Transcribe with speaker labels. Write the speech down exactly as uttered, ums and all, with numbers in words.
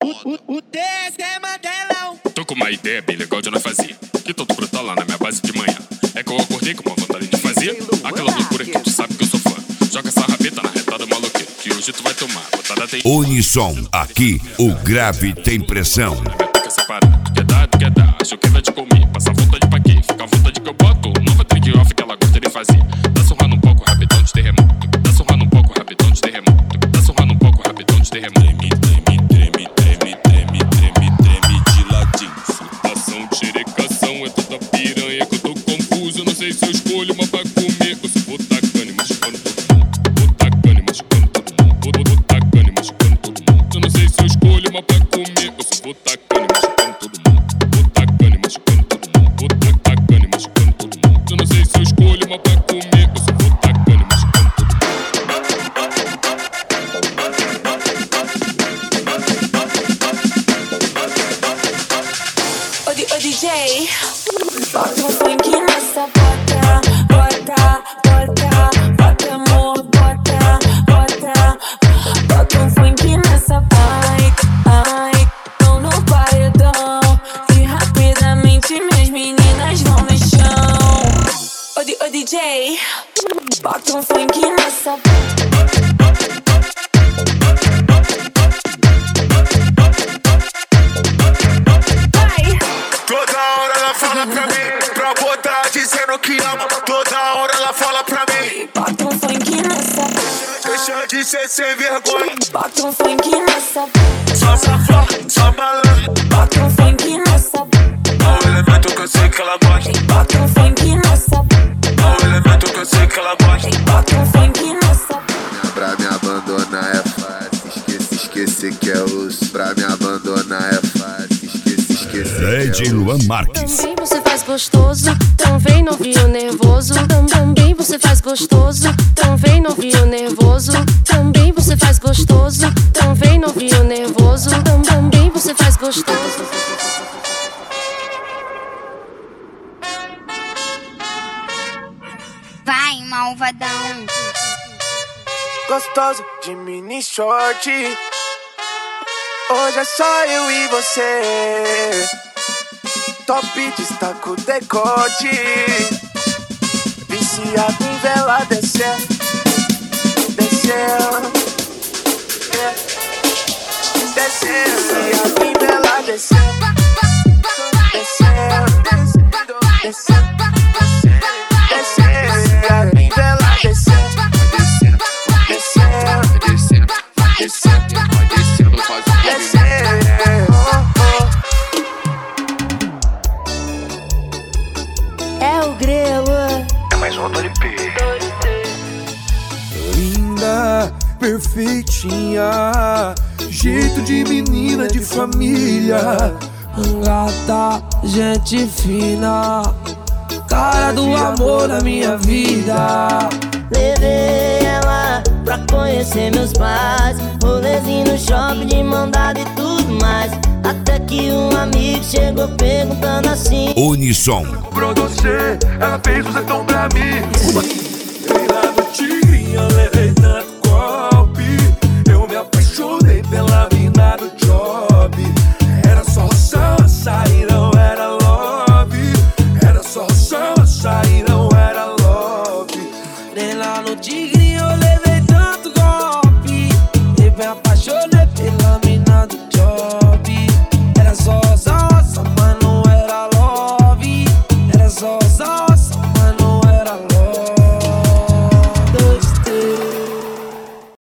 Speaker 1: O T S é Mandelão.
Speaker 2: Tô com uma ideia bem legal de nós fazer, que todo brotar lá na minha base de manhã. É que eu acordei com uma vontade de fazer aquela loucura que tu sabe que eu sou fã. Joga essa rabeta na retada maloqueira, que hoje tu vai tomar. Botada tem
Speaker 3: Unissom, aqui o grave tem pressão.
Speaker 2: na minha pica separada. Tu quer dar, tu quer dar, acho que vai te comer. Passa a vontade pra quê? Fica a vontade que eu boto. Nova trick off que ela gosta de fazer. Dá surrando um pouco, rapidão de terremoto. Dá surrando um pouco, rapidão de terremoto. Dá surrando um pouco, rapidão de terremoto. Treme, treme, treme, treme, treme, treme de ladinho. Surtação, xerecação, é toda piranha que eu tô confuso. Não sei se eu escolho uma pra comer ou se vou tacando e machucando todo mundo. Vou tacando e machucando todo mundo. Vou, vou tacando e machucando todo mundo. Eu não sei se eu escolho uma pra comer ou se vou tacando e machucando todo mundo. Vou tacando e machucando todo mundo. Vou tacando e machucando todo mundo. Eu não sei se eu escolho uma pra comer ou se vou tacando e machucando todo mundo.
Speaker 4: Ô, D- ô D J, bota um funk nessa bota, bota, bota, bota amor, bota, bota, bota um funk nessa ai, ai, tô no paredão e rapidamente minhas meninas vão no chão. Ô, D- ô D J, bota um funk nessa vai.
Speaker 5: Toda hora ela fala pra mim, pra botar dizendo que ama. Toda hora ela fala pra mim,
Speaker 4: Bota um funk nessa,
Speaker 5: deixa de ser sem vergonha.
Speaker 4: bota um funk nessa,
Speaker 5: Só safado, só malandro.
Speaker 4: bota um funk nessa,
Speaker 5: É o elemento que eu sei que ela gosta.
Speaker 4: bota um funk nessa,
Speaker 5: É o elemento que eu sei que ela gosta.
Speaker 4: bota um funk nessa.
Speaker 6: Pra me abandonar é fácil, esquece, esquecer que é osso. Pra me abandonar é fácil, esquece, esquecer que
Speaker 3: D J
Speaker 6: é
Speaker 3: Luan
Speaker 6: osso.
Speaker 3: Marques.
Speaker 7: Também você faz gostoso, então vem novinho nervoso. Tam- Também você faz gostoso, então vem novinho nervoso. Também você faz gostoso, então vem novinho nervoso. Tam- Também você faz gostoso.
Speaker 8: Vai, malvadão.
Speaker 5: Gostoso de mini short. Hoje é só eu e você. Top destaca o decote. Viciado em vela descer, descer, é. Descer, viciado em vela descer, descer, descer, descer, viciado em vela descer, descer, descer, descer, descer, oh, oh.
Speaker 4: É o grelo.
Speaker 5: É mais um Dori P.
Speaker 9: Linda, perfeitinha, jeito de menina de família. Gata, gente fina, cara do amor na minha vida.
Speaker 10: Levei ela pra conhecer meus pais, rolezinho no shopping de mão dada e tudo mais. Até que um amigo chegou perguntando assim:
Speaker 3: Unissom,
Speaker 9: Pra você, ela fez um setão pra mim. Treinado tigrinha, levei tanto.